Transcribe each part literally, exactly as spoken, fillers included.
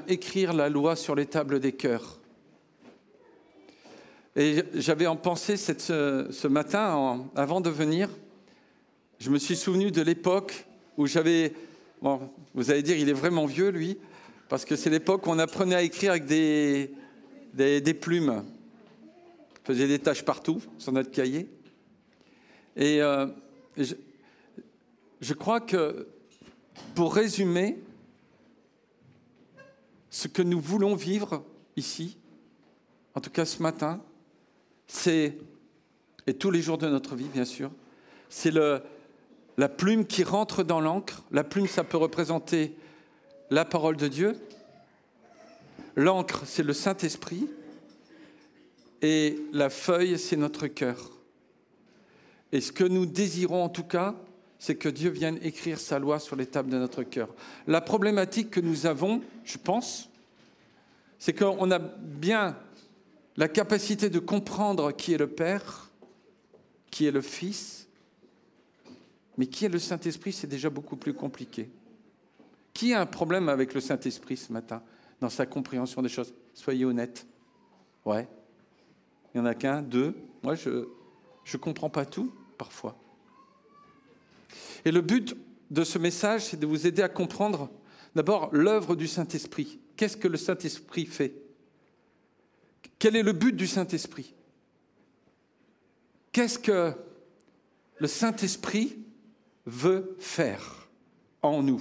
écrire la loi sur les tables des cœurs. Et j'avais en pensé cette, ce, ce matin, en, avant de venir, je me suis souvenu de l'époque où j'avais... Bon, vous allez dire, il est vraiment vieux, lui, parce que c'est l'époque où on apprenait à écrire avec des, des, des plumes. On faisait des taches partout sur notre cahier. Et, euh, et je, je crois que, pour résumer, ce que nous voulons vivre ici, en tout cas ce matin, c'est, et tous les jours de notre vie, bien sûr, c'est le, la plume qui rentre dans l'encre. La plume, ça peut représenter la parole de Dieu. L'encre, c'est le Saint-Esprit. Et la feuille, c'est notre cœur. Et ce que nous désirons, en tout cas, c'est que Dieu vienne écrire sa loi sur les tables de notre cœur. La problématique que nous avons, je pense, c'est qu'on a bien la capacité de comprendre qui est le Père, qui est le Fils, mais qui est le Saint-Esprit, c'est déjà beaucoup plus compliqué. Qui a un problème avec le Saint-Esprit ce matin, dans sa compréhension des choses? Soyez honnêtes. Ouais. Il n'y en a qu'un, deux. Moi, je ne comprends pas tout, parfois. Et le but de ce message, c'est de vous aider à comprendre d'abord l'œuvre du Saint-Esprit. Qu'est-ce que le Saint-Esprit fait? Quel est le but du Saint-Esprit? Qu'est-ce que le Saint-Esprit veut faire en nous?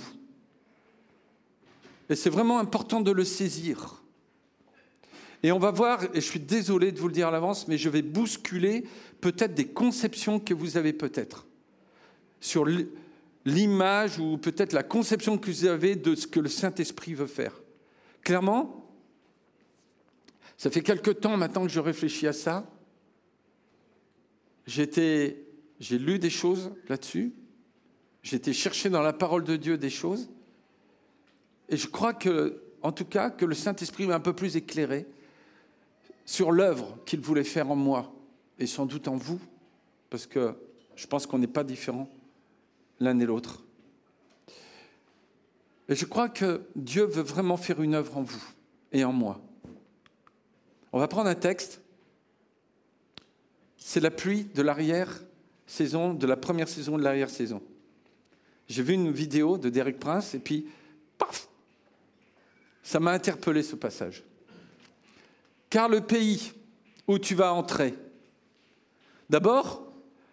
Et c'est vraiment important de le saisir. Et on va voir, et je suis désolé de vous le dire à l'avance, mais je vais bousculer peut-être des conceptions que vous avez peut-être sur l'image ou peut-être la conception que vous avez de ce que le Saint-Esprit veut faire. Clairement, ça fait quelque temps maintenant que je réfléchis à ça. J'étais, j'ai lu des choses là-dessus. J'ai été chercher dans la parole de Dieu des choses. Et je crois que, en tout cas, que le Saint-Esprit m'a un peu plus éclairé sur l'œuvre qu'il voulait faire en moi et sans doute en vous, parce que je pense qu'on n'est pas différents l'un et l'autre. Et je crois que Dieu veut vraiment faire une œuvre en vous et en moi. On va prendre un texte. C'est la pluie de l'arrière-saison, de la première saison de l'arrière-saison. J'ai vu une vidéo de Derek Prince et puis, paf, ça m'a interpellé ce passage. Car le pays où tu vas entrer, d'abord,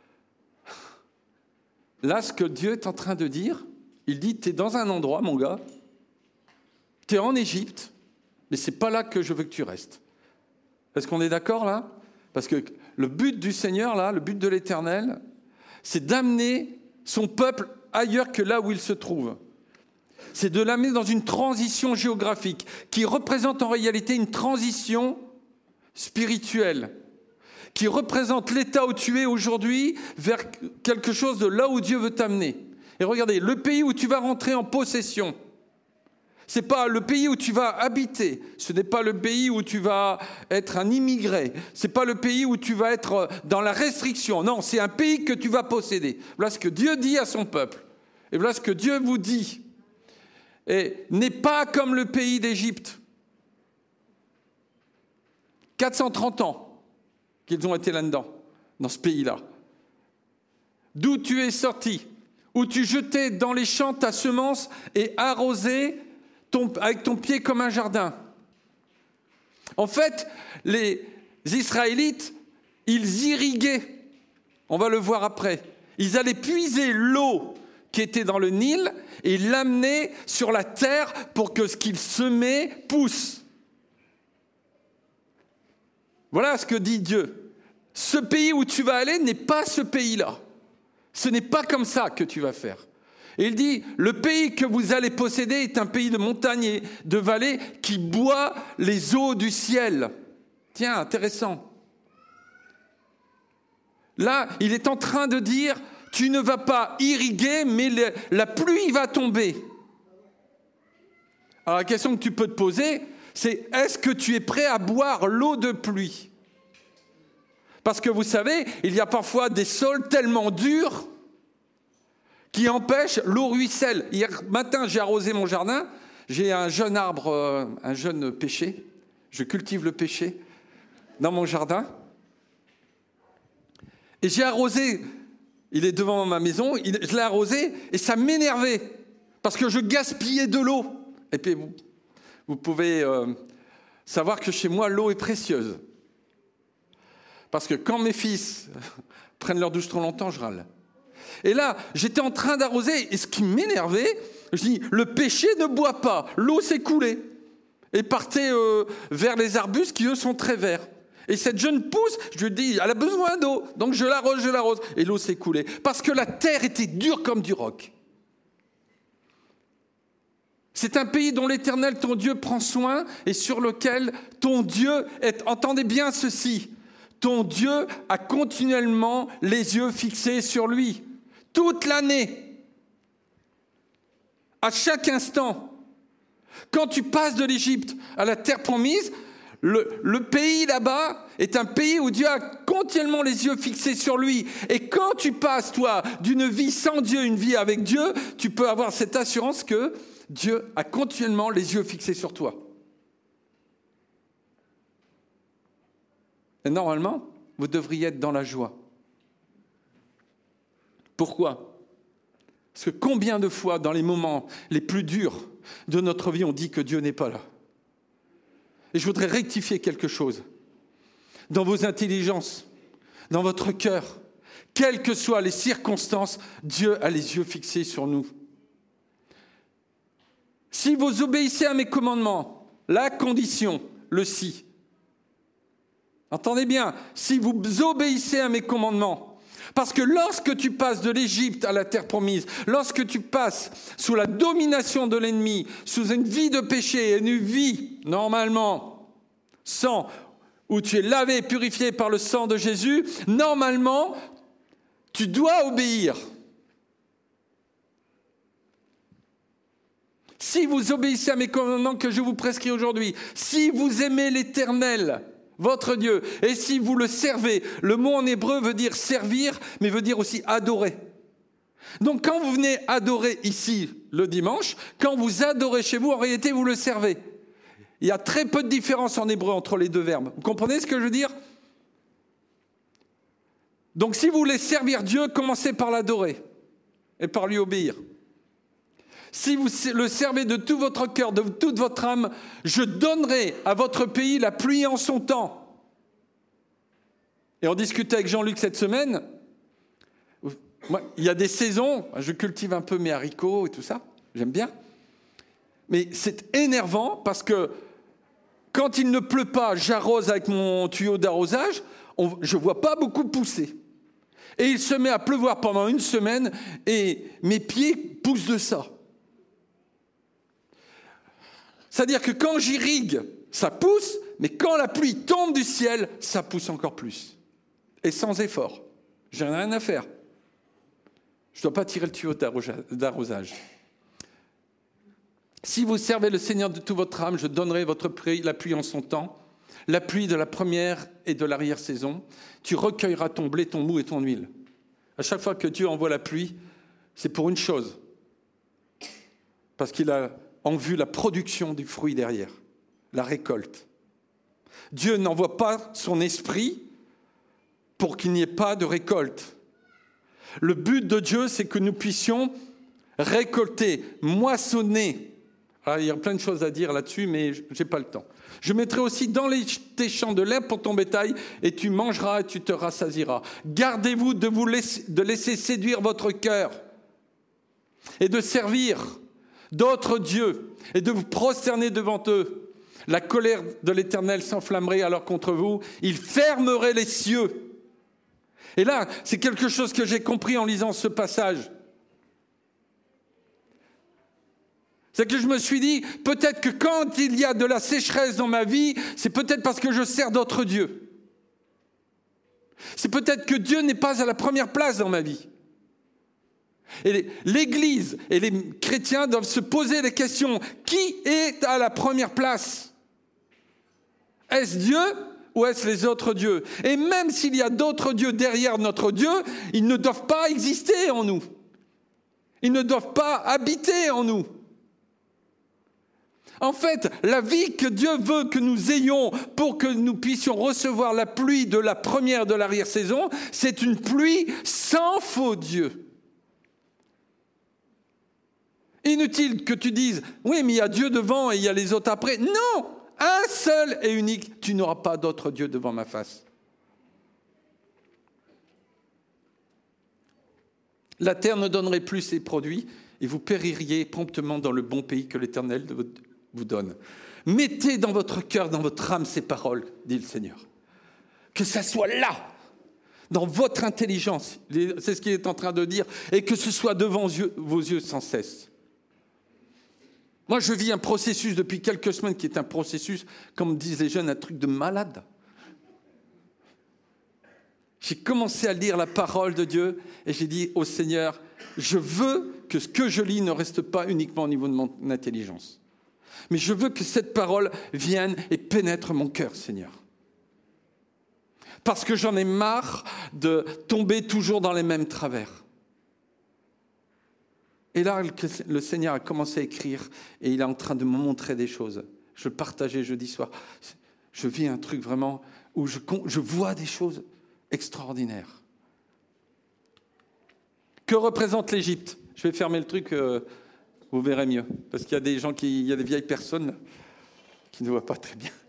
là, ce que Dieu est en train de dire, il dit, tu es dans un endroit, mon gars, tu es en Égypte, mais ce n'est pas là que je veux que tu restes. Est-ce qu'on est d'accord, là? Parce que le but du Seigneur, là, le but de l'Éternel, c'est d'amener son peuple ailleurs que là où il se trouve. C'est de l'amener dans une transition géographique qui représente en réalité une transition spirituelle, qui représente l'état où tu es aujourd'hui vers quelque chose de là où Dieu veut t'amener. Et regardez, le pays où tu vas rentrer en possession, ce n'est pas le pays où tu vas habiter, ce n'est pas le pays où tu vas être un immigré, ce n'est pas le pays où tu vas être dans la restriction, non, c'est un pays que tu vas posséder. Voilà ce que Dieu dit à son peuple, et voilà ce que Dieu vous dit. Et n'est pas comme le pays d'Égypte. quatre cent trente ans qu'ils ont été là-dedans, dans ce pays-là. D'où tu es sorti, où tu jetais dans les champs ta semence et arrosais ton, avec ton pied comme un jardin. En fait, les Israélites, ils irriguaient, on va le voir après, ils allaient puiser l'eau qui était dans le Nil et l'amener sur la terre pour que ce qu'ils semaient pousse. Voilà ce que dit Dieu. Ce pays où tu vas aller n'est pas ce pays-là. Ce n'est pas comme ça que tu vas faire. Et il dit, le pays que vous allez posséder est un pays de montagnes et de vallées qui boit les eaux du ciel. Tiens, intéressant. Là, il est en train de dire, tu ne vas pas irriguer, mais le, la pluie va tomber. Alors la question que tu peux te poser, c'est est-ce que tu es prêt à boire l'eau de pluie? Parce que vous savez, il y a parfois des sols tellement durs qui empêchent l'eau ruisselle. Hier matin, j'ai arrosé mon jardin, j'ai un jeune arbre, euh, un jeune pêcher. Je cultive le pêcher dans mon jardin. Et j'ai arrosé, il est devant ma maison, il, je l'ai arrosé et ça m'énervait parce que je gaspillais de l'eau. Et puis vous, vous pouvez euh, savoir que chez moi, l'eau est précieuse. Parce que quand mes fils prennent leur douche trop longtemps, je râle. Et là, j'étais en train d'arroser et ce qui m'énervait, je dis, le pêcher ne boit pas, l'eau s'est coulée. Et partait euh, vers les arbustes qui, eux, sont très verts. Et cette jeune pousse, je lui dis, elle a besoin d'eau. Donc je l'arrose, je l'arrose. Et l'eau s'est coulée. Parce que la terre était dure comme du roc. C'est un pays dont l'Éternel, ton Dieu, prend soin et sur lequel ton Dieu est... Entendez bien ceci. Ton Dieu a continuellement les yeux fixés sur lui. Toute l'année. À chaque instant. Quand tu passes de l'Égypte à la terre promise, le, le pays là-bas est un pays où Dieu a continuellement les yeux fixés sur lui. Et quand tu passes, toi, d'une vie sans Dieu, une vie avec Dieu, tu peux avoir cette assurance que Dieu a continuellement les yeux fixés sur toi. Et normalement, vous devriez être dans la joie. Pourquoi ? Parce que combien de fois, dans les moments les plus durs de notre vie, on dit que Dieu n'est pas là. Et je voudrais rectifier quelque chose. Dans vos intelligences, dans votre cœur, quelles que soient les circonstances, Dieu a les yeux fixés sur nous. Si vous obéissez à mes commandements, la condition, le si. Entendez bien, si vous obéissez à mes commandements, parce que lorsque tu passes de l'Égypte à la terre promise, lorsque tu passes sous la domination de l'ennemi, sous une vie de péché, une vie, normalement, sans, où tu es lavé et purifié par le sang de Jésus, normalement, tu dois obéir. Si vous obéissez à mes commandements que je vous prescris aujourd'hui, si vous aimez l'Éternel, votre Dieu, et si vous le servez, le mot en hébreu veut dire servir, mais veut dire aussi adorer. Donc quand vous venez adorer ici le dimanche, quand vous adorez chez vous, en réalité vous le servez. Il y a très peu de différence en hébreu entre les deux verbes. Vous comprenez ce que je veux dire ? Donc si vous voulez servir Dieu, commencez par l'adorer et par lui obéir. Si vous le servez de tout votre cœur, de toute votre âme, je donnerai à votre pays la pluie en son temps. Et on discutait avec Jean-Luc cette semaine. Moi, il y a des saisons, je cultive un peu mes haricots et tout ça, j'aime bien. Mais c'est énervant parce que quand il ne pleut pas, j'arrose avec mon tuyau d'arrosage, on, je ne vois pas beaucoup pousser. Et il se met à pleuvoir pendant une semaine et mes pieds poussent de ça. C'est-à-dire que quand j'irrigue, ça pousse, mais quand la pluie tombe du ciel, ça pousse encore plus. Et sans effort. J'ai rien à faire. Je ne dois pas tirer le tuyau d'arrosage. Si vous servez le Seigneur de toute votre âme, je donnerai votre pluie, la pluie en son temps, la pluie de la première et de l'arrière-saison. Tu recueilleras ton blé, ton mou et ton huile. À chaque fois que Dieu envoie la pluie, c'est pour une chose. Parce qu'il a en vue la production du fruit derrière, la récolte. Dieu n'envoie pas son esprit pour qu'il n'y ait pas de récolte. Le but de Dieu, c'est que nous puissions récolter, moissonner. Alors, il y a plein de choses à dire là-dessus, mais je n'ai pas le temps. Je mettrai aussi dans les, tes champs de l'herbe pour ton bétail, et tu mangeras et tu te rassasieras. Gardez-vous de vous laisser, de laisser séduire votre cœur et de servir d'autres dieux et de vous prosterner devant eux. La colère de l'Éternel s'enflammerait alors contre vous. Il fermerait les cieux. Et là, c'est quelque chose que j'ai compris en lisant ce passage. C'est que je me suis dit, peut-être que quand il y a de la sécheresse dans ma vie, c'est peut-être parce que je sers d'autres dieux. C'est peut-être que Dieu n'est pas à la première place dans ma vie. Et l'Église et les chrétiens doivent se poser les questions. Qui est à la première place ? Est-ce Dieu ou est-ce les autres dieux ? Et même s'il y a d'autres dieux derrière notre Dieu, ils ne doivent pas exister en nous. Ils ne doivent pas habiter en nous. En fait, la vie que Dieu veut que nous ayons pour que nous puissions recevoir la pluie de la première de l'arrière-saison, c'est une pluie sans faux Dieu. Inutile que tu dises, oui, mais il y a Dieu devant et il y a les autres après. Non, un seul et unique, tu n'auras pas d'autre Dieu devant ma face. La terre ne donnerait plus ses produits et vous péririez promptement dans le bon pays que l'Éternel vous donne. Mettez dans votre cœur, dans votre âme ces paroles, dit le Seigneur. Que ça soit là, dans votre intelligence, c'est ce qu'il est en train de dire, et que ce soit devant vos yeux sans cesse. Moi, je vis un processus depuis quelques semaines qui est un processus, comme disent les jeunes, un truc de malade. J'ai commencé à lire la parole de Dieu et j'ai dit au Seigneur, je veux que ce que je lis ne reste pas uniquement au niveau de mon intelligence. Mais je veux que cette parole vienne et pénètre mon cœur, Seigneur. Parce que j'en ai marre de tomber toujours dans les mêmes travers. Et là, le Seigneur a commencé à écrire et il est en train de me montrer des choses. Je le partageais jeudi soir. Je vis un truc vraiment où je, je vois des choses extraordinaires. Que représente l'Égypte ? Je vais fermer le truc, euh, vous verrez mieux. Parce qu'il y a des gens, qui, il y a des vieilles personnes là, qui ne voient pas très bien.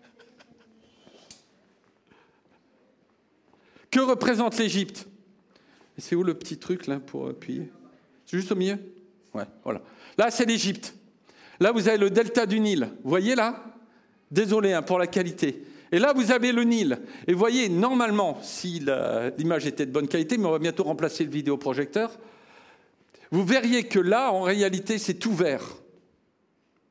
Que représente l'Égypte ? Et c'est où le petit truc là pour appuyer ? C'est juste au milieu ? Ouais, voilà. Là, c'est l'Égypte. Là, vous avez le delta du Nil. Vous voyez là ? Désolé hein, pour la qualité. Et là, vous avez le Nil. Et vous voyez, normalement, si la, l'image était de bonne qualité, mais on va bientôt remplacer le vidéoprojecteur, vous verriez que là, en réalité, c'est tout vert. Pourquoi ?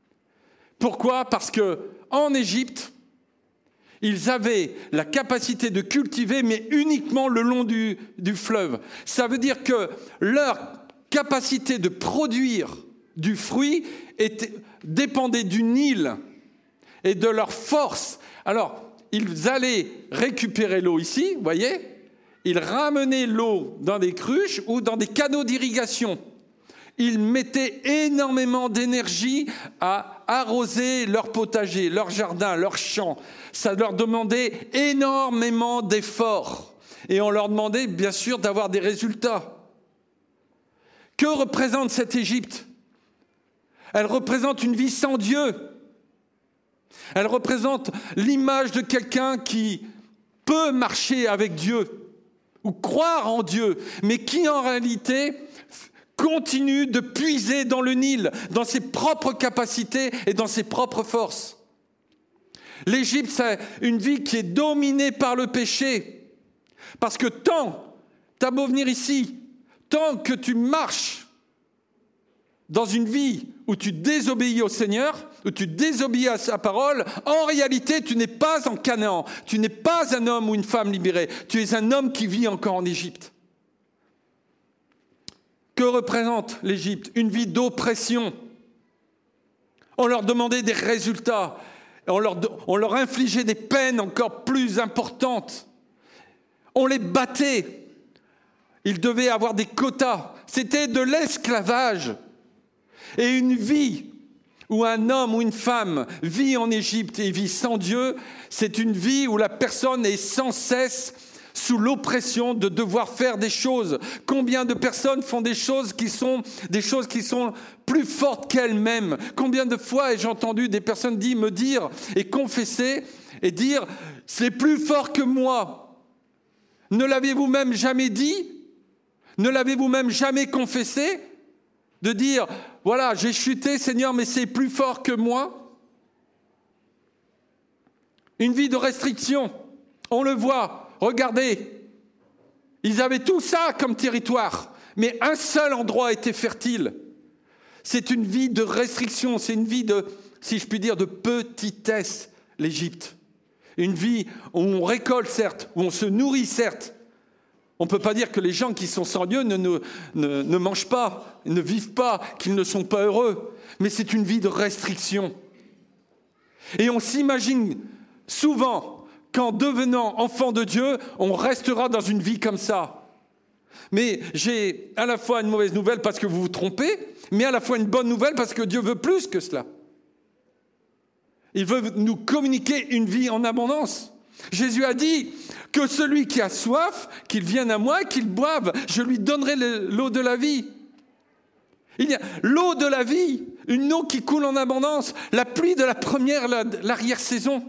Parce qu'en Égypte, ils avaient la capacité de cultiver, mais uniquement le long du, du fleuve. Ça veut dire que leur capacité de produire du fruit était, dépendait du Nil et de leur force. Alors, ils allaient récupérer l'eau ici, vous voyez ? Ils ramenaient l'eau dans des cruches ou dans des canaux d'irrigation. Ils mettaient énormément d'énergie à arroser leur potager, leur jardin, leur champ. Ça leur demandait énormément d'efforts. Et on leur demandait, bien sûr, d'avoir des résultats. Que représente cette Égypte ? Elle représente une vie sans Dieu. Elle représente l'image de quelqu'un qui peut marcher avec Dieu ou croire en Dieu, mais qui en réalité continue de puiser dans le Nil, dans ses propres capacités et dans ses propres forces. L'Égypte, c'est une vie qui est dominée par le péché. Parce que tant, t'as beau venir ici, tant que tu marches dans une vie où tu désobéis au Seigneur, où tu désobéis à sa parole, en réalité, tu n'es pas en Canaan. Tu n'es pas un homme ou une femme libérée. Tu es un homme qui vit encore en Égypte. Que représente l'Égypte ? Une vie d'oppression. On leur demandait des résultats. On leur, on leur infligeait des peines encore plus importantes. On les battait. Ils devaient avoir des quotas. C'était de l'esclavage. Et une vie où un homme ou une femme vit en Égypte et vit sans Dieu, c'est une vie où la personne est sans cesse sous l'oppression de devoir faire des choses. Combien de personnes font des choses qui sont des choses qui sont plus fortes qu'elles-mêmes ? Combien de fois ai-je entendu des personnes dire, me dire et confesser et dire « c'est plus fort que moi ». Ne l'avez-vous même jamais dit ? Ne l'avez-vous même jamais confessé ? De dire « voilà, j'ai chuté, Seigneur, mais c'est plus fort que moi ». Une vie de restriction, on le voit. Regardez, ils avaient tout ça comme territoire, mais un seul endroit était fertile. C'est une vie de restriction, c'est une vie de, si je puis dire, de petitesse, l'Égypte. Une vie où on récolte, certes, où on se nourrit, certes. On ne peut pas dire que les gens qui sont sans Dieu ne, ne, ne, ne mangent pas, ne vivent pas, qu'ils ne sont pas heureux. Mais c'est une vie de restriction. Et on s'imagine souvent qu'en devenant enfant de Dieu, on restera dans une vie comme ça. Mais j'ai à la fois une mauvaise nouvelle parce que vous vous trompez, mais à la fois une bonne nouvelle parce que Dieu veut plus que cela. Il veut nous communiquer une vie en abondance. Jésus a dit que celui qui a soif, qu'il vienne à moi, qu'il boive, je lui donnerai l'eau de la vie. Il y a l'eau de la vie, une eau qui coule en abondance, la pluie de la première, l'arrière-saison.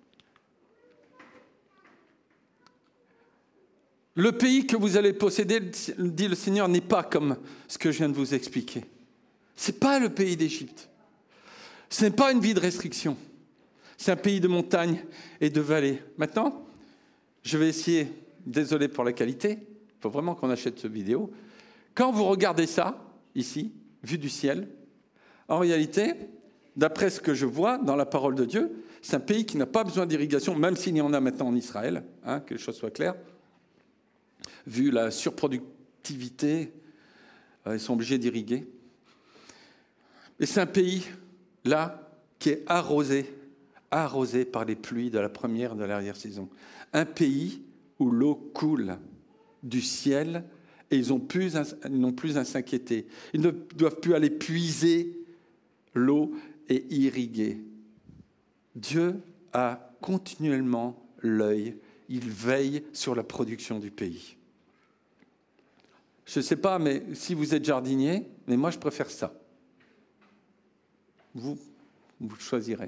Le pays que vous allez posséder, dit le Seigneur, n'est pas comme ce que je viens de vous expliquer. Ce n'est pas le pays d'Égypte. Ce n'est pas une vie de restriction. C'est un pays de montagnes et de vallées. Maintenant, je vais essayer, désolé pour la qualité, il faut vraiment qu'on achète cette vidéo. Quand vous regardez ça, ici, vue du ciel, en réalité, d'après ce que je vois dans la parole de Dieu, c'est un pays qui n'a pas besoin d'irrigation, même s'il y en a maintenant en Israël, hein, que les choses soient claires. Vu la surproductivité, euh, ils sont obligés d'irriguer. Et c'est un pays, là, qui est arrosé, arrosé par les pluies de la première et de l'arrière-saison. Un pays où l'eau coule du ciel et ils n'ont plus, ils n'ont plus à s'inquiéter. Ils ne doivent plus aller puiser l'eau et irriguer. Dieu a continuellement l'œil. Il veille sur la production du pays. Je ne sais pas, mais si vous êtes jardinier, mais moi je préfère ça. Vous, vous choisirez.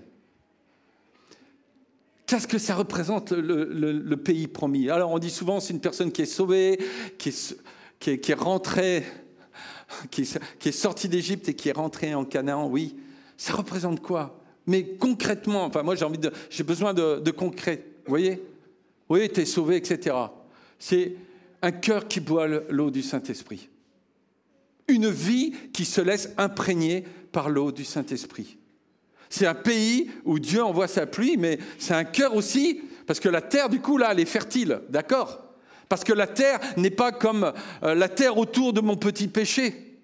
Qu'est-ce que ça représente le, le, le pays promis? Alors on dit souvent c'est une personne qui est sauvée, qui est, qui est, qui est rentrée, qui est, qui est sortie d'Égypte et qui est rentrée en Canaan. Oui, ça représente quoi? Mais concrètement, enfin moi j'ai envie de, j'ai besoin de, de concret. Vous voyez? Oui, tu es sauvé, et cetera. C'est un cœur qui boit l'eau du Saint-Esprit. Une vie qui se laisse imprégner par l'eau du Saint-Esprit. C'est un pays où Dieu envoie sa pluie, mais c'est un cœur aussi, parce que la terre, du coup, là, elle est fertile, d'accord? Parce que la terre n'est pas comme euh, la terre autour de mon petit péché.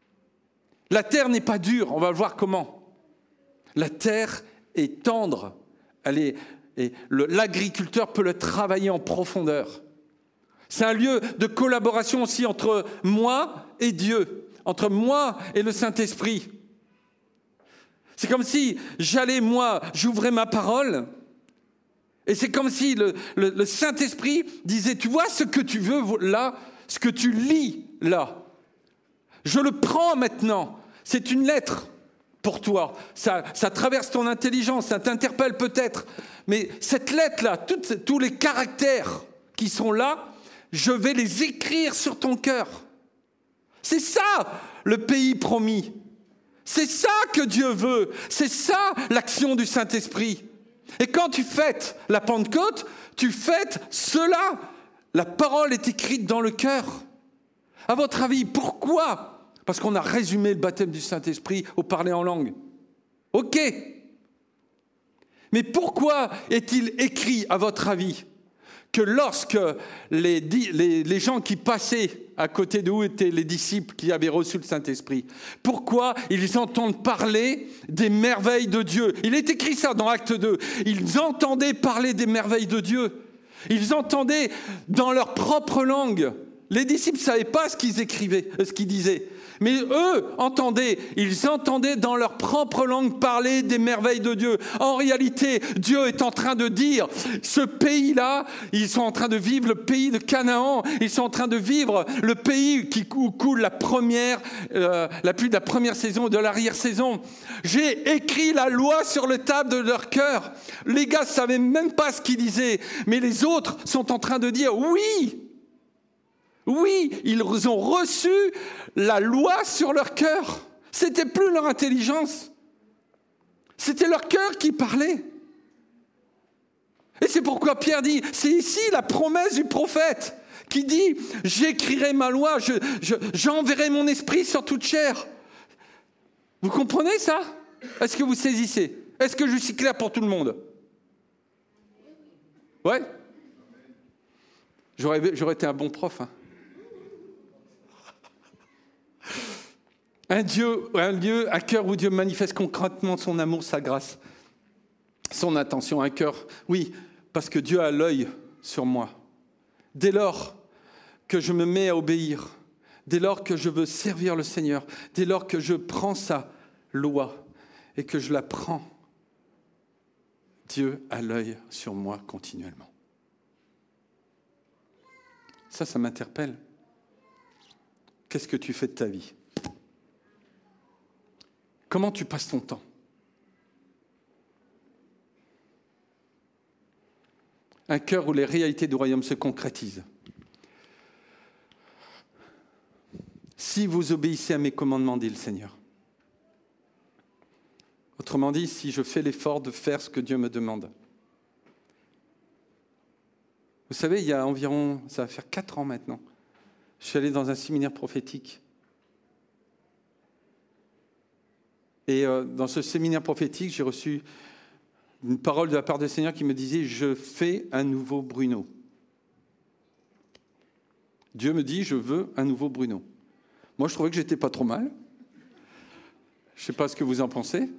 La terre n'est pas dure, on va voir comment. La terre est tendre, elle est, et le, l'agriculteur peut le travailler en profondeur. C'est un lieu de collaboration aussi entre moi et Dieu, entre moi et le Saint-Esprit. C'est comme si j'allais, moi, j'ouvrais ma parole, et c'est comme si le, le, le Saint-Esprit disait, tu vois ce que tu veux là, ce que tu lis là, je le prends maintenant, c'est une lettre pour toi, ça, ça traverse ton intelligence, ça t'interpelle peut-être, mais cette lettre-là, toutes, tous les caractères qui sont là, je vais les écrire sur ton cœur. C'est ça le pays promis. C'est ça que Dieu veut. C'est ça l'action du Saint-Esprit. Et quand tu fêtes la Pentecôte, tu fêtes cela. La parole est écrite dans le cœur. À votre avis, pourquoi? Parce qu'on a résumé le baptême du Saint-Esprit au parler en langue. Ok. Mais pourquoi est-il écrit, à votre avis, que lorsque les, les, les gens qui passaient à côté d'où étaient les disciples qui avaient reçu le Saint-Esprit, pourquoi ils entendent parler des merveilles de Dieu? Il est écrit ça dans Acte deux. Ils entendaient parler des merveilles de Dieu. Ils entendaient dans leur propre langue. Les disciples ne savaient pas ce qu'ils écrivaient, ce qu'ils disaient. Mais eux entendaient, ils entendaient dans leur propre langue parler des merveilles de Dieu. En réalité, Dieu est en train de dire, ce pays-là, ils sont en train de vivre le pays de Canaan, ils sont en train de vivre le pays qui coule la première, euh, la pluie de la première saison, de l'arrière-saison. J'ai écrit la loi sur le table de leur cœur. Les gars ne savaient même pas ce qu'ils disaient, mais les autres sont en train de dire, oui, oui, ils ont reçu la loi sur leur cœur. C'était plus leur intelligence. C'était leur cœur qui parlait. Et c'est pourquoi Pierre dit, c'est ici la promesse du prophète qui dit, j'écrirai ma loi, je, je, j'enverrai mon esprit sur toute chair. Vous comprenez ça? Est-ce que vous saisissez? Est-ce que je suis clair pour tout le monde? Ouais? J'aurais, j'aurais été un bon prof, hein. Un Dieu, un lieu, un cœur où Dieu manifeste concrètement son amour, sa grâce, son attention, un cœur, oui, parce que Dieu a l'œil sur moi. Dès lors que je me mets à obéir, dès lors que je veux servir le Seigneur, dès lors que je prends sa loi et que je la prends Dieu a l'œil sur moi continuellement. Ça, ça m'interpelle. Qu'est-ce que tu fais de ta vie? Comment tu passes ton temps? Un cœur où les réalités du royaume se concrétisent. Si vous obéissez à mes commandements, dit le Seigneur. Autrement dit, si je fais l'effort de faire ce que Dieu me demande. Vous savez, il y a environ, ça va faire quatre ans maintenant, je suis allé dans un séminaire prophétique. Et euh, dans ce séminaire prophétique, j'ai reçu une parole de la part du Seigneur qui me disait « Je fais un nouveau Bruno ». Dieu me dit « Je veux un nouveau Bruno ». Moi, je trouvais que j'étais pas trop mal. Je ne sais pas ce que vous en pensez.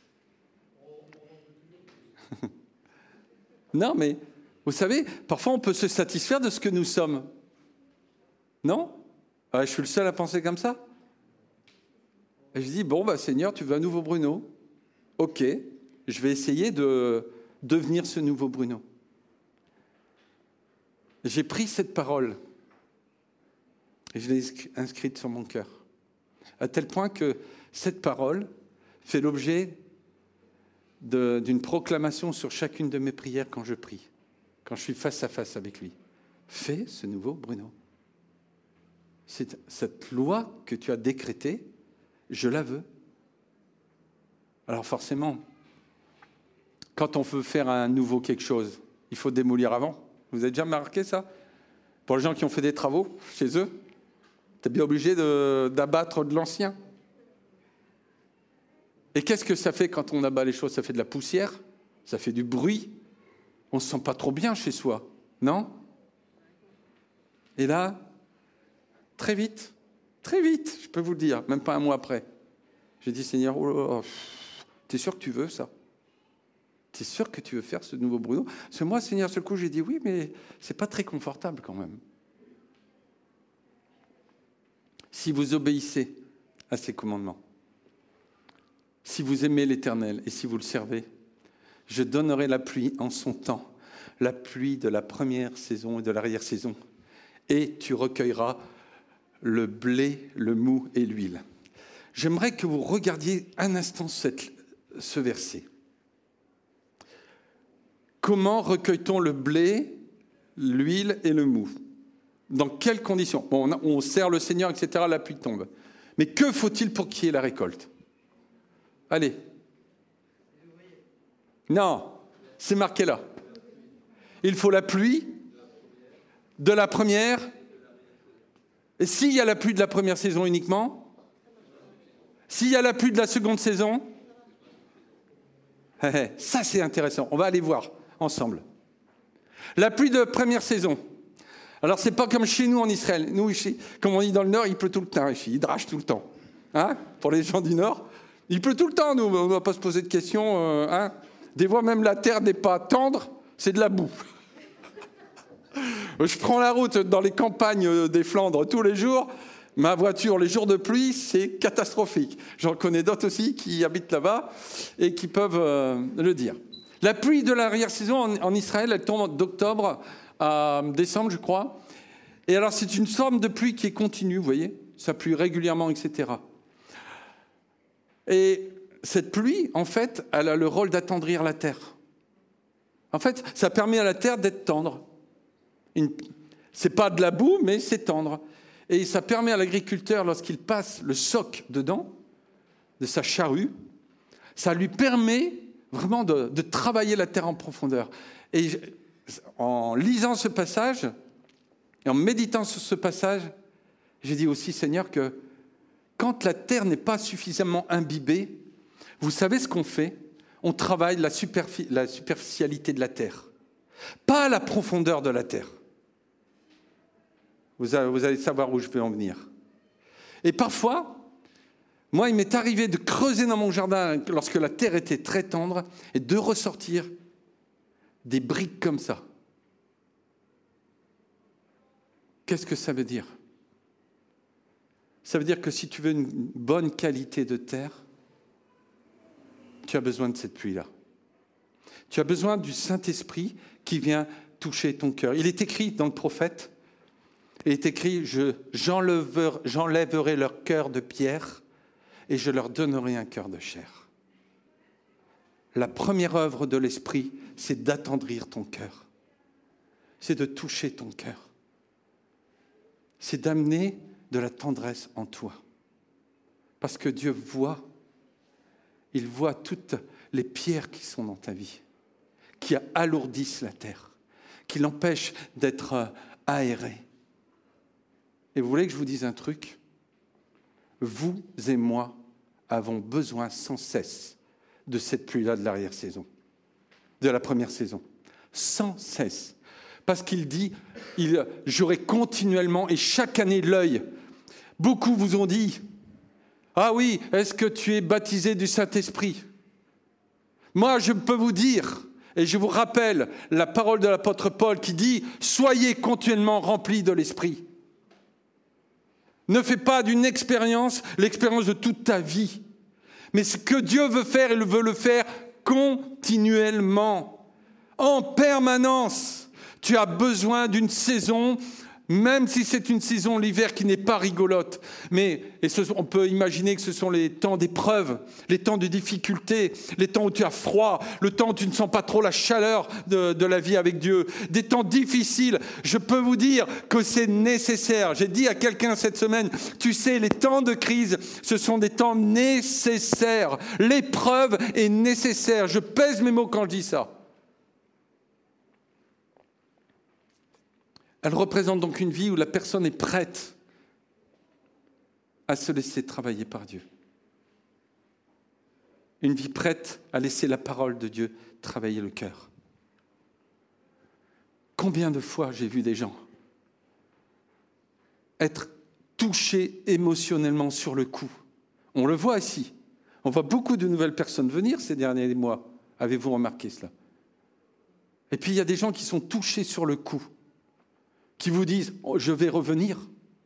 Non, mais vous savez, parfois on peut se satisfaire de ce que nous sommes. Non? Ah, je suis le seul à penser comme ça. Et je dis, bon, bah, Seigneur, tu veux un nouveau Bruno? Ok, je vais essayer de devenir ce nouveau Bruno. J'ai pris cette parole et je l'ai inscrite sur mon cœur. À tel point que cette parole fait l'objet de, d'une proclamation sur chacune de mes prières quand je prie, quand je suis face à face avec lui. Fais ce nouveau Bruno. C'est cette loi que tu as décrétée, je la veux. Alors forcément, quand on veut faire un nouveau quelque chose, il faut démolir avant. Vous avez déjà remarqué ça? Pour les gens qui ont fait des travaux chez eux, tu es bien obligé de, d'abattre de l'ancien. Et qu'est-ce que ça fait quand on abat les choses? Ça fait de la poussière, ça fait du bruit. On ne se sent pas trop bien chez soi, non? Et là, très vite, très vite, je peux vous le dire, même pas un mois après, j'ai dit, Seigneur, oh là là, t'es sûr que tu veux ça? T'es sûr que tu veux faire ce nouveau Bruno? Parce que moi, Seigneur, ce coup, j'ai dit oui, mais c'est pas très confortable quand même. Si vous obéissez à ses commandements, si vous aimez l'Éternel et si vous le servez, je donnerai la pluie en son temps, la pluie de la première saison et de l'arrière-saison, et tu recueilleras le blé, le mou et l'huile. J'aimerais que vous regardiez un instant cette, ce verset. Comment recueille-t-on le blé, l'huile et le mou? Dans quelles conditions? Bon, on, a, on sert le Seigneur, et cetera, la pluie tombe. Mais que faut-il pour qu'il y ait la récolte? Allez. Non, c'est marqué là. Il faut la pluie de la première. Et s'il y a la pluie de la première saison uniquement? S'il y a la pluie de la seconde saison? Ça, c'est intéressant. On va aller voir ensemble. La pluie de première saison. Alors, c'est pas comme chez nous en Israël. Nous, ici, comme on dit dans le Nord, il pleut tout le temps ici. Il drache tout le temps. Hein? Pour les gens du Nord, il pleut tout le temps. Nous, on ne va pas se poser de questions. Euh, hein? Des fois, même la terre n'est pas tendre, c'est de la boue. Je prends la route dans les campagnes des Flandres tous les jours. Ma voiture, les jours de pluie, c'est catastrophique. J'en connais d'autres aussi qui habitent là-bas et qui peuvent euh, le dire. La pluie de l'arrière-saison en, en Israël, elle tombe d'octobre à décembre, je crois. Et alors, c'est une forme de pluie qui est continue, vous voyez. Ça pluie régulièrement, et cetera. Et cette pluie, en fait, elle a le rôle d'attendrir la terre. En fait, ça permet à la terre d'être tendre. Une... C'est pas de la boue, mais c'est tendre. Et ça permet à l'agriculteur, lorsqu'il passe le soc dedans, de sa charrue, ça lui permet vraiment de, de travailler la terre en profondeur. Et en lisant ce passage, et en méditant sur ce passage, j'ai dit aussi, Seigneur, que quand la terre n'est pas suffisamment imbibée, vous savez ce qu'on fait? On travaille la, superfi- la superficialité de la terre, pas la profondeur de la terre. Vous allez savoir où je peux en venir. Et parfois, moi, il m'est arrivé de creuser dans mon jardin lorsque la terre était très tendre et de ressortir des briques comme ça. Qu'est-ce que ça veut dire? Ça veut dire que si tu veux une bonne qualité de terre, tu as besoin de cette pluie-là. Tu as besoin du Saint-Esprit qui vient toucher ton cœur. Il est écrit dans le prophète, il est écrit, je, j'enlèverai, j'enlèverai leur cœur de pierre et je leur donnerai un cœur de chair. La première œuvre de l'Esprit, c'est d'attendrir ton cœur. C'est de toucher ton cœur. C'est d'amener de la tendresse en toi. Parce que Dieu voit, il voit toutes les pierres qui sont dans ta vie, qui alourdissent la terre, qui l'empêchent d'être aérée. Et vous voulez que je vous dise un truc ? Vous et moi avons besoin sans cesse de cette pluie-là de l'arrière-saison, de la première saison. Sans cesse. Parce qu'il dit, il, j'aurai continuellement, et chaque année l'œil. Beaucoup vous ont dit, ah oui, est-ce que tu es baptisé du Saint-Esprit ? Moi, je peux vous dire, et je vous rappelle la parole de l'apôtre Paul qui dit, soyez continuellement remplis de l'Esprit. Ne fais pas d'une expérience l'expérience de toute ta vie. Mais ce que Dieu veut faire, il veut le faire continuellement, en permanence. Tu as besoin d'une saison, même si c'est une saison, l'hiver, qui n'est pas rigolote. Mais et ce, on peut imaginer que ce sont les temps d'épreuve, les temps de difficulté, les temps où tu as froid, le temps où tu ne sens pas trop la chaleur de, de la vie avec Dieu. Des temps difficiles. Je peux vous dire que c'est nécessaire. J'ai dit à quelqu'un cette semaine, tu sais, les temps de crise, ce sont des temps nécessaires. L'épreuve est nécessaire. Je pèse mes mots quand je dis ça. Elle représente donc une vie où la personne est prête à se laisser travailler par Dieu. Une vie prête à laisser la parole de Dieu travailler le cœur. Combien de fois j'ai vu des gens être touchés émotionnellement sur le coup. On le voit ici. On voit beaucoup de nouvelles personnes venir ces derniers mois. Avez-vous remarqué cela ? Et puis il y a des gens qui sont touchés sur le coup, qui vous disent oh, « je vais revenir »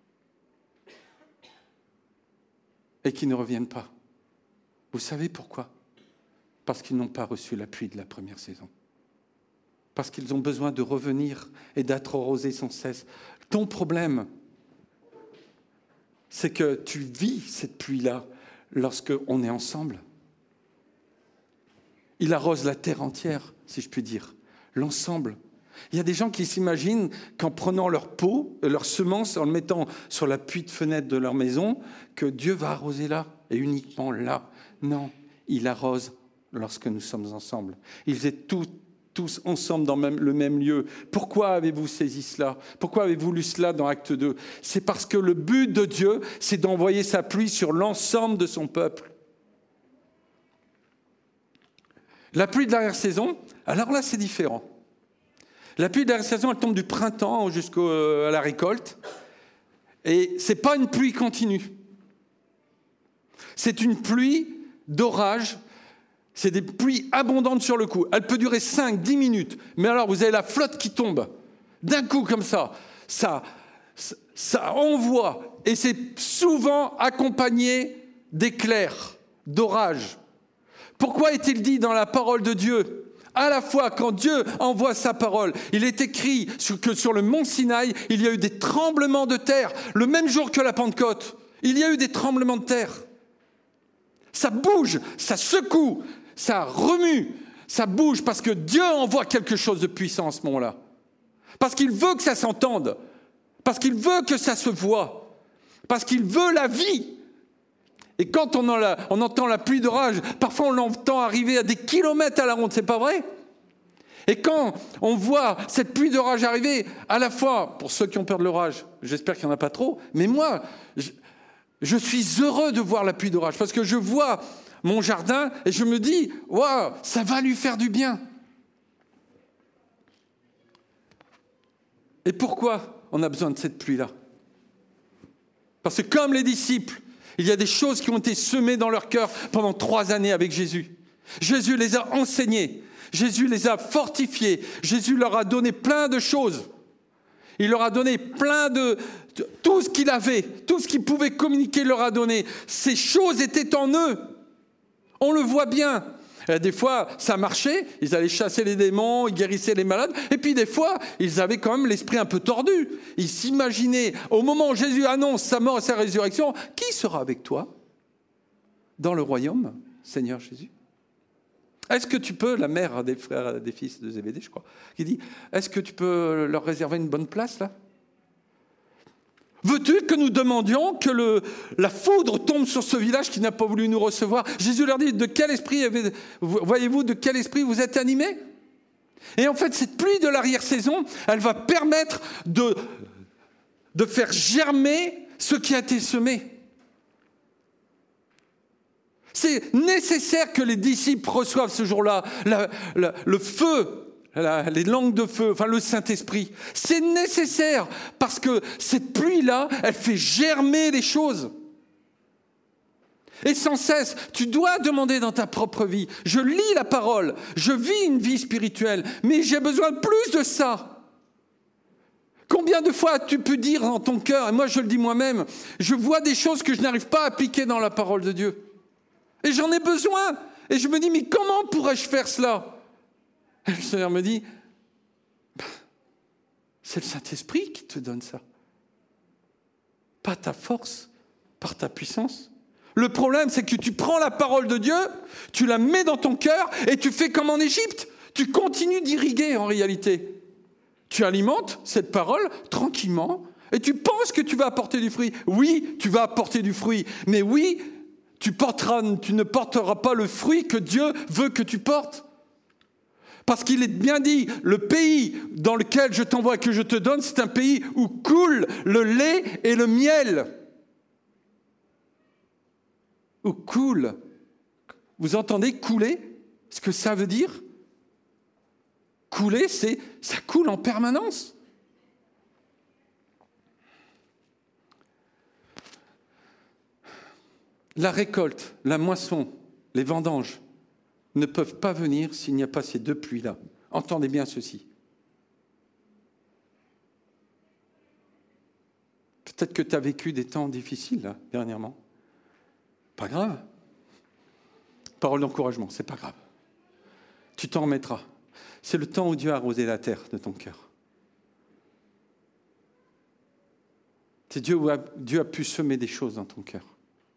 et qui ne reviennent pas. Vous savez pourquoi ? Parce qu'ils n'ont pas reçu l'appui de la première saison. Parce qu'ils ont besoin de revenir et d'être arrosés sans cesse. Ton problème, c'est que tu vis cette pluie-là lorsqu'on est ensemble. Il arrose la terre entière, si je puis dire, l'ensemble. Il y a des gens qui s'imaginent qu'en prenant leur pot, leur semence, en le mettant sur l'appui de fenêtre de leur maison, que Dieu va arroser là, et uniquement là. Non, il arrose lorsque nous sommes ensemble. Ils étaient tous, tous ensemble dans même, le même lieu. Pourquoi avez-vous saisi cela ? Pourquoi avez-vous lu cela dans Acte deux ? C'est parce que le but de Dieu, c'est d'envoyer sa pluie sur l'ensemble de son peuple. La pluie de l'arrière-saison, alors là, c'est différent. La pluie de l'arrière-saison, elle tombe du printemps jusqu'à la récolte. Et ce n'est pas une pluie continue. C'est une pluie d'orage. C'est des pluies abondantes sur le coup. Elle peut durer cinq dix minutes. Mais alors, vous avez la flotte qui tombe. D'un coup, comme ça. Ça, ça envoie. Et c'est souvent accompagné d'éclairs, d'orages. Pourquoi est-il dit dans la parole de Dieu ? À la fois, quand Dieu envoie sa parole, il est écrit que sur le mont Sinaï, il y a eu des tremblements de terre. Le même jour que la Pentecôte, il y a eu des tremblements de terre. Ça bouge, ça secoue, ça remue, ça bouge parce que Dieu envoie quelque chose de puissant à ce moment-là. Parce qu'il veut que ça s'entende, parce qu'il veut que ça se voie, parce qu'il veut la vie. Et quand on, la, on entend la pluie d'orage, parfois on l'entend arriver à des kilomètres à la ronde, c'est pas vrai ? Et quand on voit cette pluie d'orage arriver, à la fois, pour ceux qui ont peur de l'orage, j'espère qu'il n'y en a pas trop, mais moi, je, je suis heureux de voir la pluie d'orage, parce que je vois mon jardin et je me dis, waouh, ça va lui faire du bien. Et pourquoi on a besoin de cette pluie-là ? Parce que comme les disciples, il y a des choses qui ont été semées dans leur cœur pendant trois années avec Jésus. Jésus les a enseignés. Jésus les a fortifiés. Jésus leur a donné plein de choses. Il leur a donné plein de... de tout ce qu'il avait, tout ce qu'il pouvait communiquer, il leur a donné. Ces choses étaient en eux. On le voit bien. Et des fois, ça marchait, ils allaient chasser les démons, ils guérissaient les malades, et puis des fois, ils avaient quand même l'esprit un peu tordu. Ils s'imaginaient, au moment où Jésus annonce sa mort et sa résurrection, qui sera avec toi dans le royaume, Seigneur Jésus ? Est-ce que tu peux, la mère des frères, des fils de Zébédée, je crois, qui dit, est-ce que tu peux leur réserver une bonne place là ? Veux-tu que nous demandions que le, la foudre tombe sur ce village qui n'a pas voulu nous recevoir ? Jésus leur dit, de quel esprit avez, voyez-vous, de quel esprit vous êtes animés ? Et en fait, cette pluie de l'arrière-saison, elle va permettre de, de faire germer ce qui a été semé. C'est nécessaire que les disciples reçoivent ce jour-là la, la, le feu, la, les langues de feu, enfin le Saint-Esprit. C'est nécessaire parce que cette pluie-là, elle fait germer les choses. Et sans cesse, tu dois demander dans ta propre vie. Je lis la parole, je vis une vie spirituelle, mais j'ai besoin de plus de ça. Combien de fois tu peux dire dans ton cœur, et moi je le dis moi-même, je vois des choses que je n'arrive pas à appliquer dans la parole de Dieu. Et j'en ai besoin. Et je me dis, mais comment pourrais-je faire cela ? Et le Seigneur me dit, c'est le Saint-Esprit qui te donne ça. Pas ta force, par ta puissance. Le problème, c'est que tu prends la parole de Dieu, tu la mets dans ton cœur et tu fais comme en Égypte. Tu continues d'irriguer en réalité. Tu alimentes cette parole tranquillement et tu penses que tu vas apporter du fruit. Oui, tu vas apporter du fruit. Mais oui, Tu, porteras, tu ne porteras pas le fruit que Dieu veut que tu portes. Parce qu'il est bien dit, le pays dans lequel je t'envoie et que je te donne, c'est un pays où coule le lait et le miel. Où coule. Vous entendez couler ? Ce que ça veut dire ? Couler, c'est ça coule en permanence. La récolte, la moisson, les vendanges ne peuvent pas venir s'il n'y a pas ces deux pluies-là. Entendez bien ceci. Peut-être que tu as vécu des temps difficiles, là, dernièrement. Pas grave. Parole d'encouragement, c'est pas grave. Tu t'en remettras. C'est le temps où Dieu a arrosé la terre de ton cœur. C'est Dieu où a, Dieu a pu semer des choses dans ton cœur.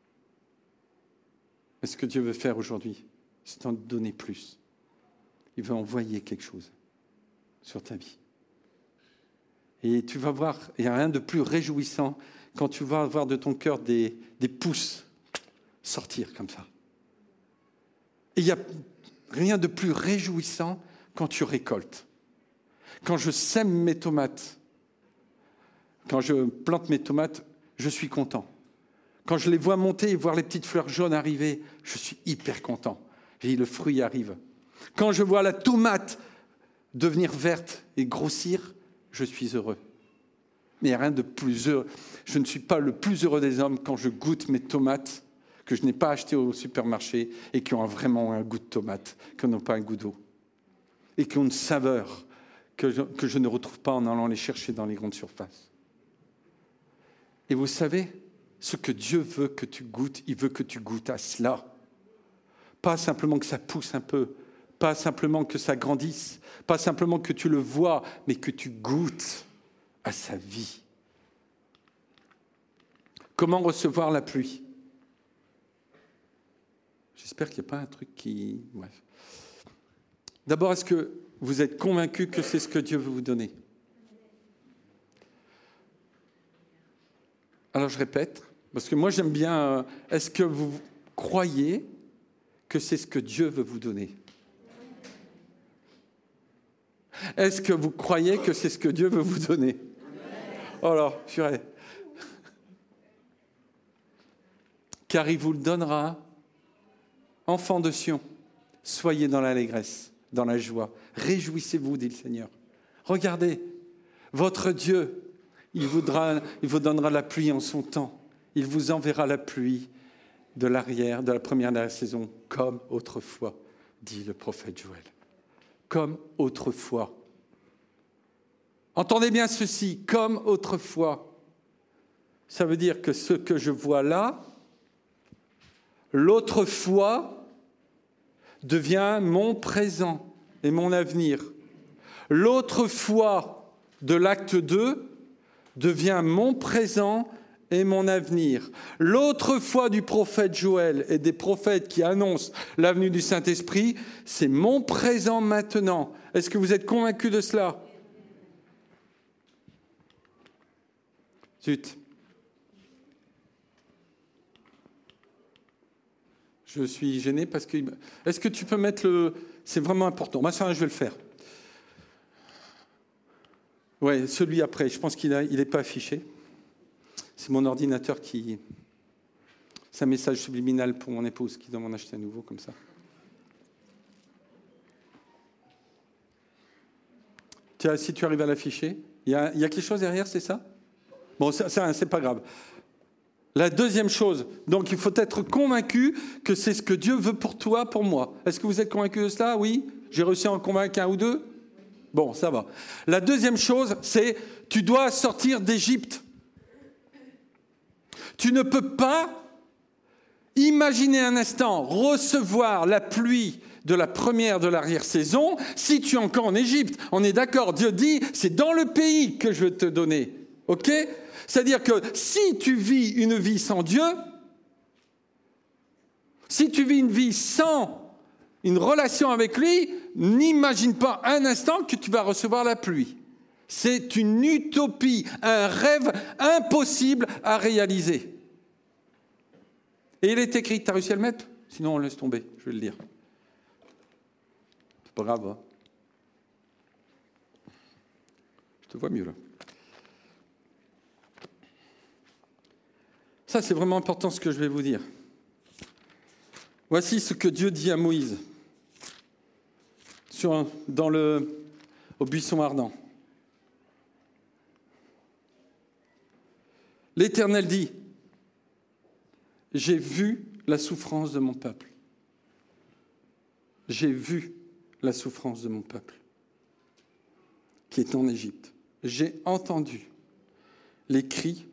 Mais ce que Dieu veut faire aujourd'hui, c'est t'en donner plus. Il veut envoyer quelque chose sur ta vie. Et tu vas voir, il n'y a rien de plus réjouissant quand tu vas voir de ton cœur des, des pousses sortir comme ça. Et il n'y a rien de plus réjouissant quand tu récoltes. Quand je sème mes tomates, quand je plante mes tomates, je suis content. Quand je les vois monter et voir les petites fleurs jaunes arriver, je suis hyper content. Et le fruit arrive. Quand je vois la tomate devenir verte et grossir, je suis heureux. Mais il n'y a rien de plus heureux. Je ne suis pas le plus heureux des hommes quand je goûte mes tomates que je n'ai pas achetées au supermarché et qui ont vraiment un goût de tomate, qui n'ont pas un goût d'eau. Et qui ont une saveur que je, que je ne retrouve pas en allant les chercher dans les grandes surfaces. Et vous savez, ce que Dieu veut que tu goûtes, il veut que tu goûtes à cela. Pas simplement que ça pousse un peu, pas simplement que ça grandisse, pas simplement que tu le vois, mais que tu goûtes à sa vie. Comment recevoir la pluie ? J'espère qu'il n'y a pas un truc qui... Bref. D'abord, est-ce que vous êtes convaincus que c'est ce que Dieu veut vous donner ? Alors je répète, parce que moi j'aime bien, euh, est-ce que vous croyez que c'est ce que Dieu veut vous donner ? Est-ce que vous croyez que c'est ce que Dieu veut vous donner ? Oh alors, purée. Car il vous le donnera, enfants de Sion, soyez dans l'allégresse, dans la joie. Réjouissez-vous, dit le Seigneur. Regardez, votre Dieu, il, voudra, il vous donnera la pluie en son temps. Il vous enverra la pluie de l'arrière, de la première de la saison, comme autrefois, dit le prophète Joël. Comme autrefois. Entendez bien ceci, comme autrefois. Ça veut dire que ce que je vois là, l'autrefois devient mon présent et mon avenir. L'autre foi de l'acte deux devient mon présent et mon avenir. L'autre foi du prophète Joël et des prophètes qui annoncent l'avenue du Saint-Esprit, c'est mon présent maintenant. Est-ce que vous êtes convaincus de cela? Zut. Je suis gêné parce que... Est-ce que tu peux mettre le... C'est vraiment important. Moi, ça, je vais le faire. Oui, celui après. Je pense qu'il n'est il pas affiché. C'est mon ordinateur qui... C'est un message subliminal pour mon épouse qui doit m'en acheter un nouveau, comme ça. Tiens, si tu arrives à l'afficher. Il y a, il y a quelque chose derrière, c'est ça? Bon, ça, ça, c'est pas grave. La deuxième chose, donc il faut être convaincu que c'est ce que Dieu veut pour toi, pour moi. Est-ce que vous êtes convaincu de cela? Oui? J'ai réussi à en convaincre un ou deux? Bon, ça va. La deuxième chose, c'est tu dois sortir d'Égypte. Tu ne peux pas imaginer un instant recevoir la pluie de la première de l'arrière-saison si tu es encore en Égypte. On est d'accord, Dieu dit, c'est dans le pays que je vais te donner. Ok? C'est-à-dire que si tu vis une vie sans Dieu, si tu vis une vie sans une relation avec lui, n'imagine pas un instant que tu vas recevoir la pluie. C'est une utopie, un rêve impossible à réaliser. Et il est écrit, tu as réussi à le mettre? Sinon on laisse tomber, je vais le lire. C'est pas grave, hein? Je te vois mieux là. Ça, c'est vraiment important ce que je vais vous dire. Voici ce que Dieu dit à Moïse sur, dans le, au buisson ardent. L'Éternel dit, « J'ai vu la souffrance de mon peuple. J'ai vu la souffrance de mon peuple qui est en Égypte. J'ai entendu les cris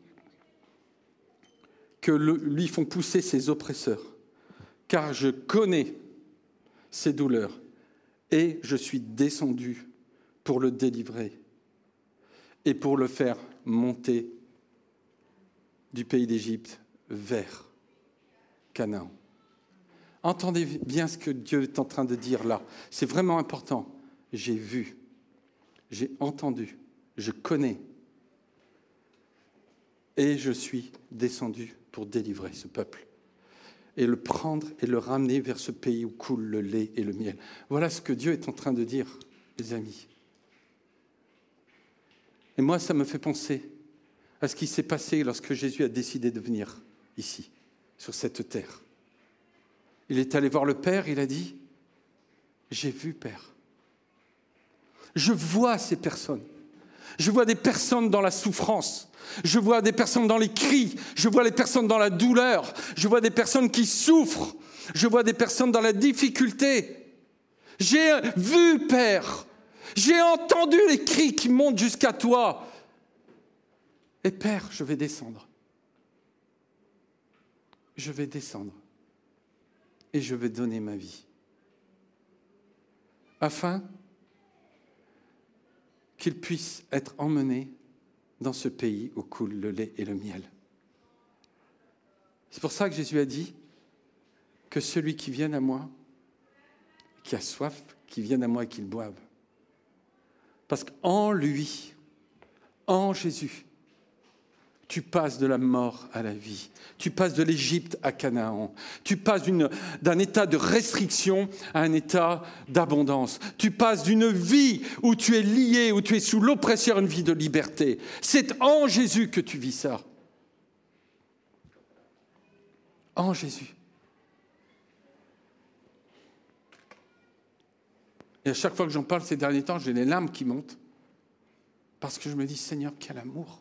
que le, lui font pousser ses oppresseurs, car je connais ses douleurs et je suis descendu pour le délivrer et pour le faire monter du pays d'Égypte vers Canaan. » Entendez bien ce que Dieu est en train de dire là. C'est vraiment important. J'ai vu, j'ai entendu, je connais et je suis descendu pour délivrer ce peuple et le prendre et le ramener vers ce pays où coule le lait et le miel. Voilà ce que Dieu est en train de dire, les amis. Et moi, ça me fait penser à ce qui s'est passé lorsque Jésus a décidé de venir ici, sur cette terre. Il est allé voir le Père, il a dit, « J'ai vu, Père. Je vois ces personnes. Je vois des personnes dans la souffrance. Je vois des personnes dans les cris. Je vois les personnes dans la douleur. Je vois des personnes qui souffrent. Je vois des personnes dans la difficulté. J'ai vu, Père. J'ai entendu les cris qui montent jusqu'à toi. Et Père, je vais descendre. Je vais descendre. Et je vais donner ma vie. Afin qu'il puisse être emmené dans ce pays où coule le lait et le miel. C'est pour ça que Jésus a dit que celui qui vient à moi, qui a soif, qui vienne à moi et qu'il boive. Parce qu'en lui, en Jésus, tu passes de la mort à la vie. Tu passes de l'Égypte à Canaan. Tu passes d'une, d'un état de restriction à un état d'abondance. Tu passes d'une vie où tu es lié, où tu es sous l'oppression à une vie de liberté. C'est en Jésus que tu vis ça. En Jésus. Et à chaque fois que j'en parle ces derniers temps, j'ai les larmes qui montent. Parce que je me dis, Seigneur, quel amour.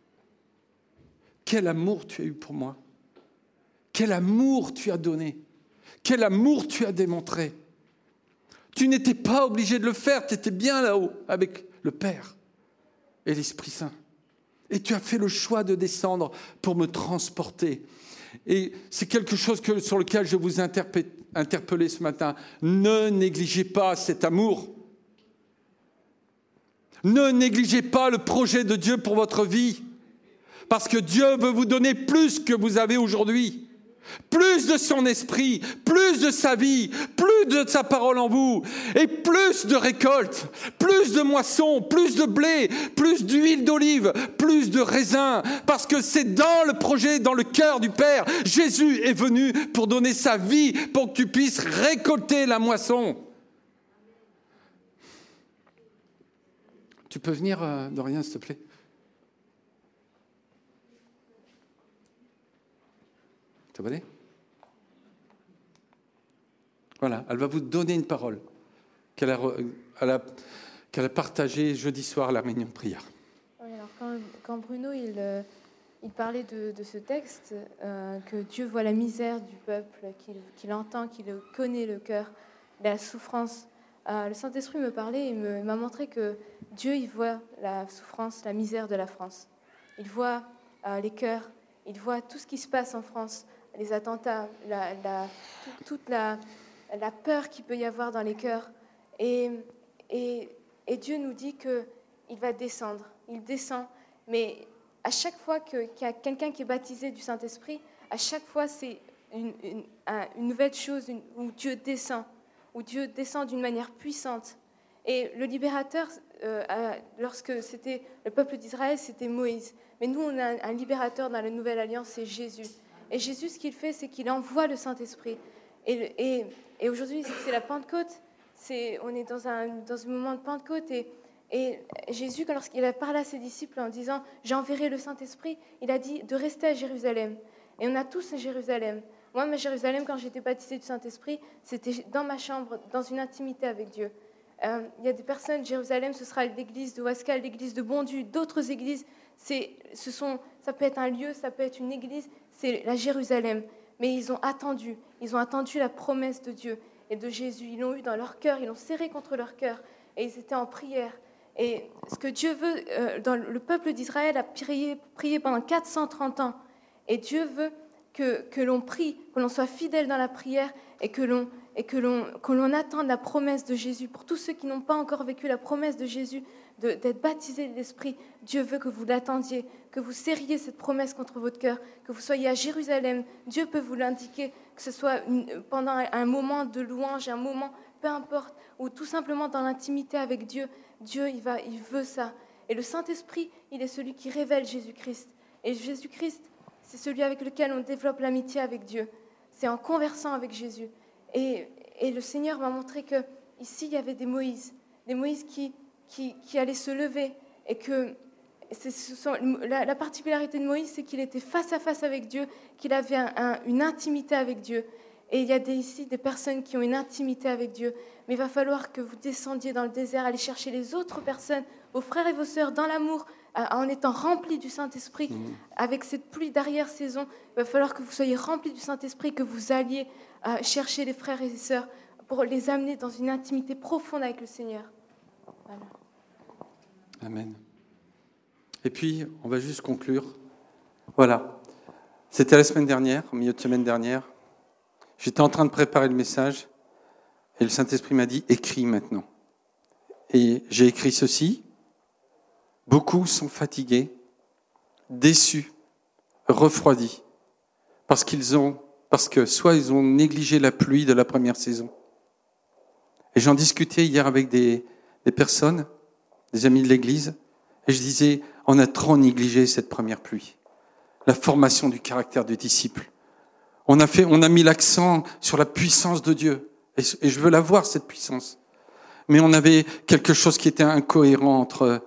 Quel amour tu as eu pour moi. Quel amour tu as donné. Quel amour tu as démontré. Tu n'étais pas obligé de le faire, tu étais bien là-haut avec le Père et l'Esprit Saint. Et tu as fait le choix de descendre pour me transporter. Et c'est quelque chose que, sur lequel je vous interpelle, interpeller ce matin. Ne négligez pas cet amour. Ne négligez pas le projet de Dieu pour votre vie. Parce que Dieu veut vous donner plus que vous avez aujourd'hui. Plus de son esprit, plus de sa vie, plus de sa parole en vous, et plus de récolte, plus de moissons, plus de blé, plus d'huile d'olive, plus de raisins, parce que c'est dans le projet, dans le cœur du Père. Jésus est venu pour donner sa vie, pour que tu puisses récolter la moisson. Tu peux venir, euh, Dorian, s'il te plaît? Ça va aller ? Voilà, elle va vous donner une parole qu'elle a, elle a, qu'elle a partagée jeudi soir à la réunion de prière. Oui, alors quand, quand Bruno il, euh, il parlait de, de ce texte, euh, que Dieu voit la misère du peuple, qu'il, qu'il entend, qu'il connaît le cœur, la souffrance, euh, le Saint-Esprit me parlait et me, m'a montré que Dieu il voit la souffrance, la misère de la France. Il voit euh, les cœurs, il voit tout ce qui se passe en France. Les attentats, la, la, tout, toute la, la peur qu'il peut y avoir dans les cœurs. Et, et, et Dieu nous dit qu'il va descendre. Il descend. Mais à chaque fois que, qu'il y a quelqu'un qui est baptisé du Saint-Esprit, à chaque fois, c'est une, une, une nouvelle chose une, où Dieu descend, où Dieu descend d'une manière puissante. Et le libérateur, euh, lorsque c'était le peuple d'Israël, c'était Moïse. Mais nous, on a un, un libérateur dans la Nouvelle Alliance, c'est Jésus. Et Jésus, ce qu'il fait, c'est qu'il envoie le Saint-Esprit. Et, et, et aujourd'hui, c'est la Pentecôte. C'est, on est dans un, dans un moment de Pentecôte. Et, et Jésus, lorsqu'il a parlé à ses disciples en disant « J'enverrai le Saint-Esprit », il a dit de rester à Jérusalem. Et on a tous à Jérusalem. Moi, à Jérusalem, quand j'étais baptisée du Saint-Esprit, c'était dans ma chambre, dans une intimité avec Dieu. Euh, il y a des personnes, Jérusalem, ce sera l'église de Ouascal, l'église de Bondu, d'autres églises. C'est, ce sont, ça peut être un lieu, ça peut être une église. C'est la Jérusalem. Mais ils ont attendu. Ils ont attendu la promesse de Dieu et de Jésus. Ils l'ont eu dans leur cœur. Ils l'ont serré contre leur cœur. Et ils étaient en prière. Et ce que Dieu veut, euh, dans le peuple d'Israël a prié, prié pendant quatre cent trente ans. Et Dieu veut que, que l'on prie, que l'on soit fidèle dans la prière et que l'on, et que l'on, que l'on attende la promesse de Jésus. Pour tous ceux qui n'ont pas encore vécu la promesse de Jésus, de, d'être baptisés de l'Esprit, Dieu veut que vous l'attendiez, que vous serriez cette promesse contre votre cœur, que vous soyez à Jérusalem. Dieu peut vous l'indiquer, que ce soit une, pendant un, un moment de louange, un moment, peu importe, ou tout simplement dans l'intimité avec Dieu. Dieu, il, va, il veut ça. Et le Saint-Esprit, il est celui qui révèle Jésus-Christ. Et Jésus-Christ, c'est celui avec lequel on développe l'amitié avec Dieu. C'est en conversant avec Jésus. Et, et le Seigneur m'a montré qu'ici, il y avait des Moïse, des Moïse qui, qui, qui allaient se lever. Et que c'est, ce sont, la, la particularité de Moïse, c'est qu'il était face à face avec Dieu, qu'il avait un, un, une intimité avec Dieu. Et il y a des, ici des personnes qui ont une intimité avec Dieu. Mais il va falloir que vous descendiez dans le désert, aller chercher les autres personnes, vos frères et vos sœurs, dans l'amour, en étant remplis du Saint-Esprit. Mmh. Avec cette pluie d'arrière-saison, il va falloir que vous soyez remplis du Saint-Esprit, que vous alliez euh, chercher les frères et les sœurs pour les amener dans une intimité profonde avec le Seigneur. Voilà. Amen. Et puis, on va juste conclure. Voilà. C'était la semaine dernière, au milieu de semaine dernière. J'étais en train de préparer le message et le Saint-Esprit m'a dit « Écris maintenant ». Et j'ai écrit ceci. Beaucoup sont fatigués, déçus, refroidis, parce qu'ils ont, parce que soit ils ont négligé la pluie de la première saison. Et j'en discutais hier avec des, des personnes, des amis de l'Église, et je disais, on a trop négligé cette première pluie, la formation du caractère du disciple. On a fait, on a mis l'accent sur la puissance de Dieu, et, et je veux la voir, cette puissance. Mais on avait quelque chose qui était incohérent entre...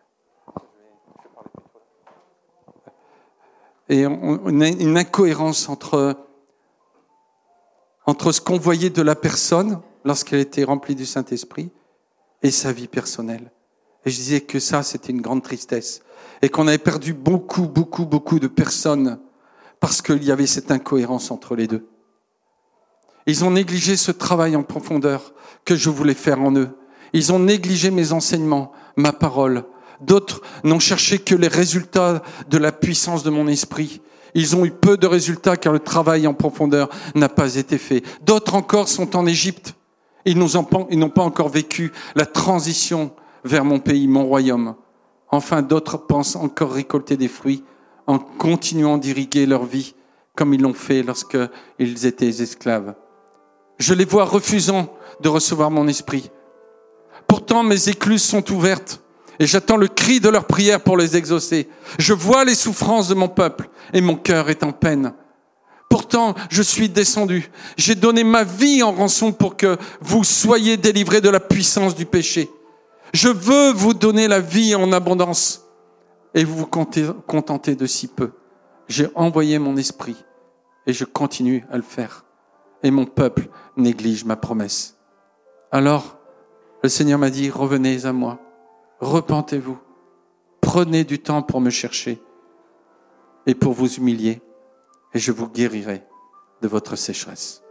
Et on a une incohérence entre, entre ce qu'on voyait de la personne lorsqu'elle était remplie du Saint-Esprit et sa vie personnelle. Et je disais que ça, c'était une grande tristesse. Et qu'on avait perdu beaucoup, beaucoup, beaucoup de personnes parce qu'il y avait cette incohérence entre les deux. Ils ont négligé ce travail en profondeur que je voulais faire en eux. Ils ont négligé mes enseignements, ma parole. D'autres n'ont cherché que les résultats de la puissance de mon esprit. Ils ont eu peu de résultats car le travail en profondeur n'a pas été fait. D'autres encore sont en Égypte. Ils n'ont pas encore vécu la transition vers mon pays, mon royaume. Enfin, d'autres pensent encore récolter des fruits en continuant d'irriguer leur vie comme ils l'ont fait lorsqu'ils étaient esclaves. Je les vois refusant de recevoir mon esprit. Pourtant, mes écluses sont ouvertes et j'attends le cri de leur prière pour les exaucer. Je vois les souffrances de mon peuple et mon cœur est en peine. Pourtant, je suis descendu. J'ai donné ma vie en rançon pour que vous soyez délivrés de la puissance du péché. Je veux vous donner la vie en abondance et vous vous contentez de si peu. J'ai envoyé mon esprit et je continue à le faire. Et mon peuple néglige ma promesse. Alors, le Seigneur m'a dit, revenez à moi, repentez-vous, prenez du temps pour me chercher et pour vous humilier, et je vous guérirai de votre sécheresse.